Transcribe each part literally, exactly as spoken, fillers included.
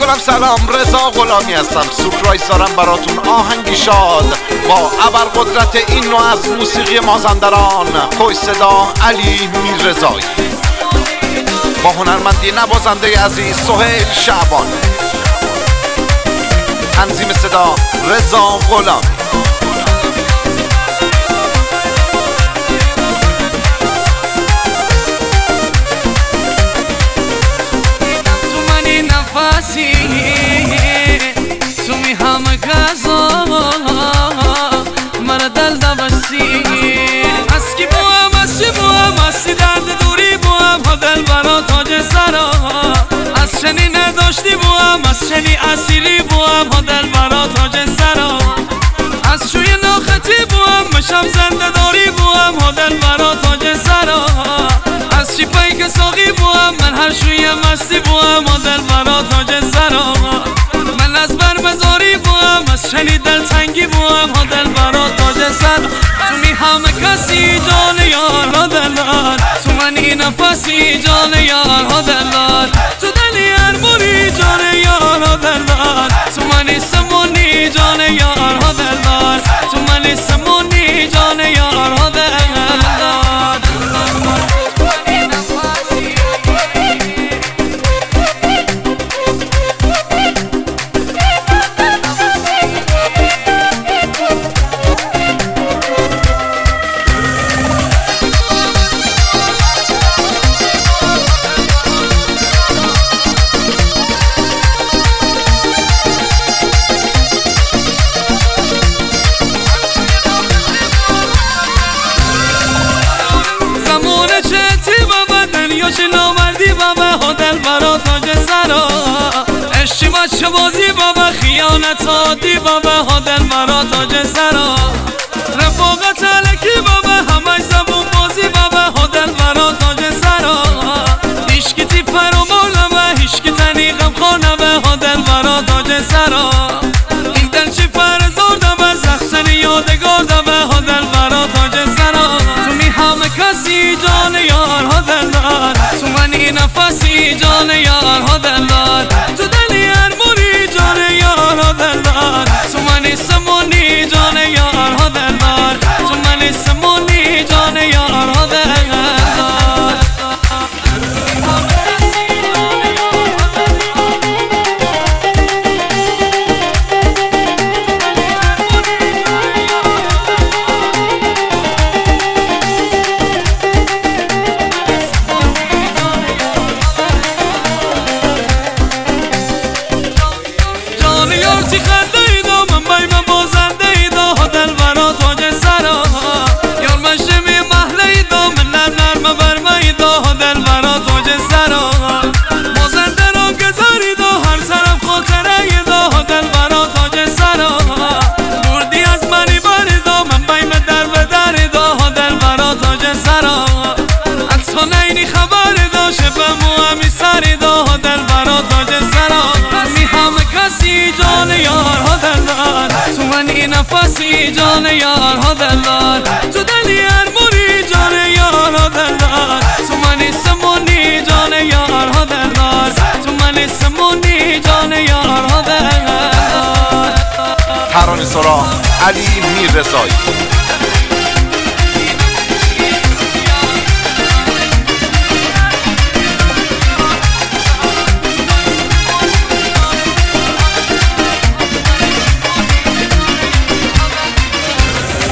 گلم سلام، رضا غلامی هستم. سورپرایز دارم براتون، آهنگی شاد با ابرقدرت این نوع از موسیقی مازندران، خوش صدا علی میررضایی، با هنرمندی نوازنده عزیز سهیل شعبان، تنظیم صدا رضا غلامی. تو می همه غذا مرا دل دبستی، از کی بوام از چی بوام، از سی درد دوری بوام، ها دل برا تاج سرا، از چنی نداشتی بوام، از چنی اسیری بوام، ها دل برا تاج سرا، از شوی ناختی بوام، مشم زنده داری بوام، ها دل برا تاج سرا، از چی پای که ساقی بوام، من هر شوی مستی بوام، ها دل برا تاج سرا، من از بر مزاری بوام، از شنی دل تنگی بوام، ها دل برا تاج سرا، تو می همه کسی جان یار ها دلار، تو منی نفسی جان یار ها دلار، تو دلی هر بوری جان یار ها دلار، تو منی سمونی جان یار ها دلار، تو منی سمونی جان یار ها دلار. چه بازی بابا خیانت عادی بابا، ها دل مرا تاج سرا، رفاقت علکی بابا همه زبون بازی بابا، ها دل مرا تاج سرا، هیشکی تی فرامانمه هیشکی تنی غم خانمه، ها دل مرا تاج سرا، این دل چی فرزار دمه زخصنی یادگار دمه، ها دل مرا تاج سرا، تو می همه کسی جان یار ها دل دار، تو منی نفسی جان یار ها دل دار، تو دلی هر موری جان یار ها دل دار، تو منی سمونی جان یار ها دل دار، تو منی سمونی جان یار ها دل دار. نفسی جان یار ها دلار، تو دلی هر موری جان یار ها دلار، تو منی سمونی جان یار ها دلار، تو منی سمونی جان یار ها دلار. ترانه سرا علی میررضایی.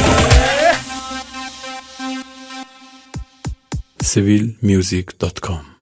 civil music dot com